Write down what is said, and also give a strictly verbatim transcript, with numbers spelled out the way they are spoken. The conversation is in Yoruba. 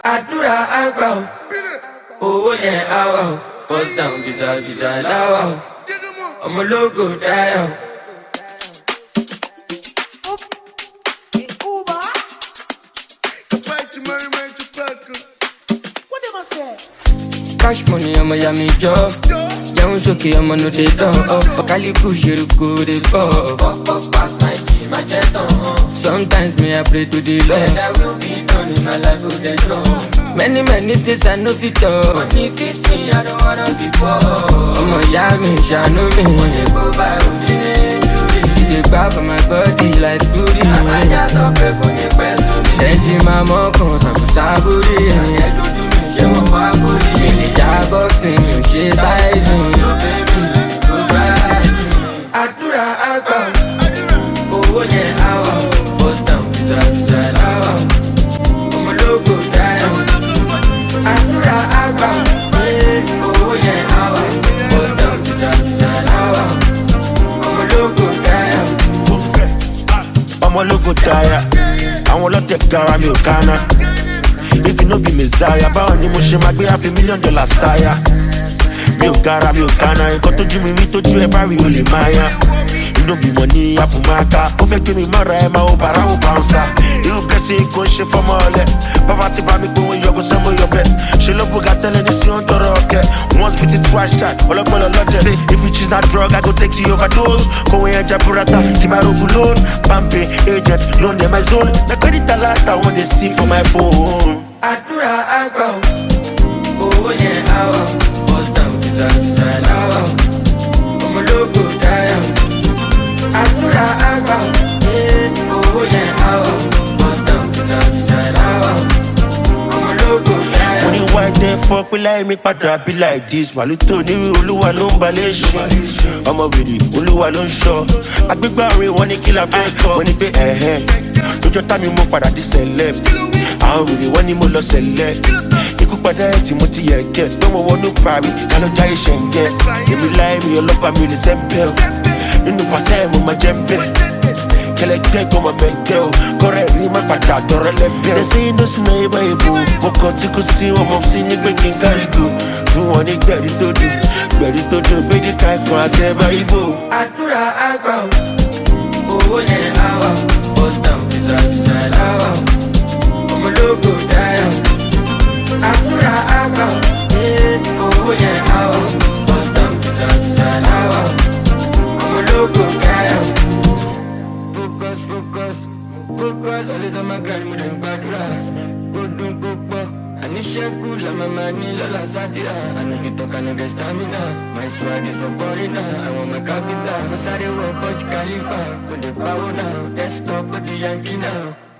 Àdúrà àgbà o, owó yẹn á wà o, bust down bìsàbìsà láwà o, ọmọ ológo dáyà o. Cash money, ọmọ ya mi jọ. Jẹun sókè ọmọ no dey dán. Ọ̀kálíkù ṣerúkú dey bọ̀. Pop pass my G, má jẹ́ tán. Sometimes me I pray to the Lord. And I will be done in my life with the Lord. Many many things I know fit talk. Money fit me, I don't wanna be poor. Ọmọ ya mi ṣàánú mi. Mo lè kó bá òní ní ìjúri. E dey gbá for my body like scooty. Àbájá sọ pé kò ní pẹ́ sómi. Sẹ́ńtì máa mọ́ kan ṣàkóṣàbórí. Àyẹ̀ dúdú mi ṣé wọ́n wá kórè. Ìjà boxing mi ò ṣe táìsìn. Àdúrà àgbà owó yẹn á wà bust down bìsàbìsà láwà ọmọ ológo dáyà. Àdúrà àgbà owó yẹn á wà bust down bìsàbìsà láwà ọmọ ológo dáyà. ọmọ ológo dáyà àwọn ọlọ́tẹ̀ gara mi ò kánná. If you no be messiah, báwo ni mo ṣe máa gbé half a million dollars sáyà? Mi ò gara, mi ò kánná, nǹkan tójú mi rí tójú ẹ bá rí o lè máa yá. Inú bí mo ní àpòmáká, ó fẹ́ gbé mi mọ́ra ẹ máa ó bàrà ó bouncer. Irú blessing kò ń ṣe fọ́mọ ọ̀lẹ, bàbá ti bá mi gbóhùn yọ̀gùn sẹ́mu yọ̀bẹ. Ṣé ló bùgà tẹ́lẹ̀ ní sí ó ń tọrọ ọ̀kẹ́? Once beat it twice shot, ọlọ́gbọ́n lọ́dẹ. Say if you choose that drug, I go take you overdose. Kòwé yẹn jẹ́ burata, kì máa rogun loan. Pampe, agent, loan dem my zone. Na credit alert I wan dey see for my phone. Àdúrà àgbà o, owó yẹn á wà o, bust down bìsàbìsà láwà o, ọmọ ológo dáyà o. Àdúrà àgbà o, owó yẹn á wà o, bust down bìsàbìsà láwà o, ọmọ ológo dáyà o. Mo ní wá ẹ̀dẹ̀ fọ́ pé láì mi padà be like this. Màlútó ní olúwa ló ń balẹ̀ ṣe. Ọmọ wèrè olúwa ló ń ṣọ́. Agbégbá orin wọn ní kí la fẹ́ kọ́. Mo ní pé ẹ̀hẹ́ lójọ́ tá mi mo padà di celeb. Àwọn wèrè wọ́n ní mo lọ sẹ̀lẹ̀. Ikú padà ẹ̀ tí mo ti yẹ̀ kẹ́. Tó mo wọnú parí, ká ló jáyé ṣẹ̀ǹgẹ̀. Èmi láì mi ọlọ́pàá mi ò lè sẹ́ńpẹ́ o. Nínú pàṣẹ mo máa jẹ́ bẹ́ẹ̀. Kẹlẹ́gbẹ́ kọ́ máa bẹ̀gẹ́ o. Kọ́rẹ́ rí má padà dọ̀rẹ́ lẹ́bẹ̀ẹ́. They say no sinna ibà ìbò. Mo kàn tí kò sí ọmọ sí ní pé kí n kárí go. Fún wọn ní gbẹ̀rí tó dùn. Gbẹ̀rí tó dùn pé ní ká ẹ̀kọ́ àtẹ̀bá ìbò. Àdúrà àgbà o, owó yẹn á wà o, bust down bìsàbìsà láwà o, ọmọ ológo dáyà o. Àdúrà àgbà o, owó yẹn á wà o, bust down bìsàbìsà láwà o, ọmọ ológo dáyà o. Focus, focus, focus, always on my grind, mo dey gbàdúrà. Kó dùn kó pọ̀, àníṣẹ́kù la màmá ní lọ́la sátìrà. Àná fi tọ́ka no get stamina, my swag is for foreigner, I want my capital. Mo sáré wọ Burj Khalifa, kò dé pawó náà, desktop ó di Yankee náà.